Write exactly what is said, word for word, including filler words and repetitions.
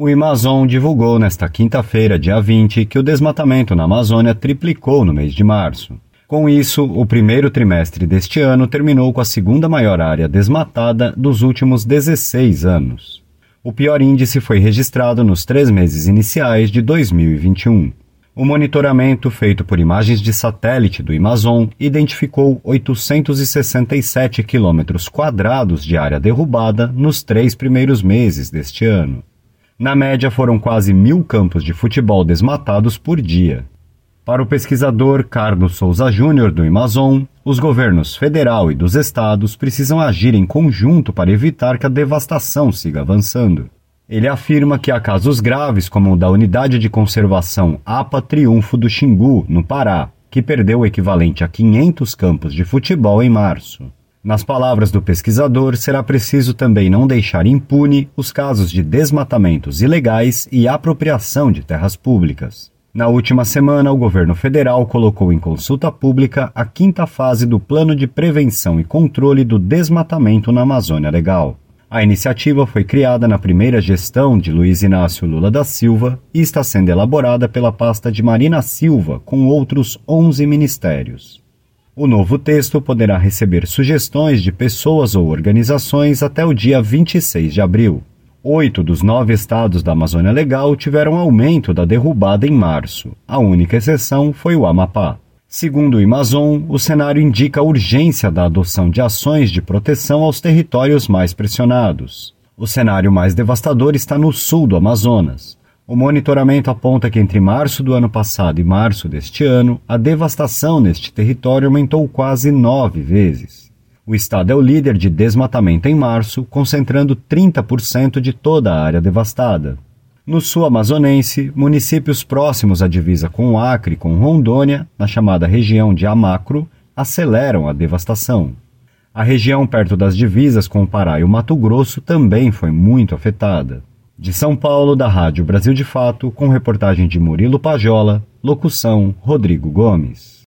O Amazon divulgou nesta quinta-feira, dia vinte, que o desmatamento na Amazônia triplicou no mês de março. Com isso, o primeiro trimestre deste ano terminou com a segunda maior área desmatada dos últimos dezesseis anos. O pior índice foi registrado nos três meses iniciais de dois mil e vinte e um. O monitoramento feito por imagens de satélite do Amazon identificou oitocentos e sessenta e sete quilômetros quadrados de área derrubada nos três primeiros meses deste ano. Na média, foram quase mil campos de futebol desmatados por dia. Para o pesquisador Carlos Souza Júnior do Amazon, os governos federal e dos estados precisam agir em conjunto para evitar que a devastação siga avançando. Ele afirma que há casos graves como o da Unidade de Conservação APA Triunfo do Xingu, no Pará, que perdeu o equivalente a quinhentos campos de futebol em março. Nas palavras do pesquisador, será preciso também não deixar impune os casos de desmatamentos ilegais e apropriação de terras públicas. Na última semana, o governo federal colocou em consulta pública a quinta fase do Plano de Prevenção e Controle do Desmatamento na Amazônia Legal. A iniciativa foi criada na primeira gestão de Luiz Inácio Lula da Silva e está sendo elaborada pela pasta de Marina Silva, com outros onze ministérios. O novo texto poderá receber sugestões de pessoas ou organizações até o dia vinte e seis de abril. Oito dos nove estados da Amazônia Legal tiveram aumento da derrubada em março. A única exceção foi o Amapá. Segundo o Amazon, o cenário indica a urgência da adoção de ações de proteção aos territórios mais pressionados. O cenário mais devastador está no sul do Amazonas. O monitoramento aponta que entre março do ano passado e março deste ano, a devastação neste território aumentou quase nove vezes. O estado é o líder de desmatamento em março, concentrando trinta por cento de toda a área devastada. No sul amazonense, municípios próximos à divisa com o Acre e com Rondônia, na chamada região de Amacro, aceleram a devastação. A região perto das divisas com o Pará e o Mato Grosso também foi muito afetada. De São Paulo, da Rádio Brasil de Fato, com reportagem de Murilo Pajola, locução Rodrigo Gomes.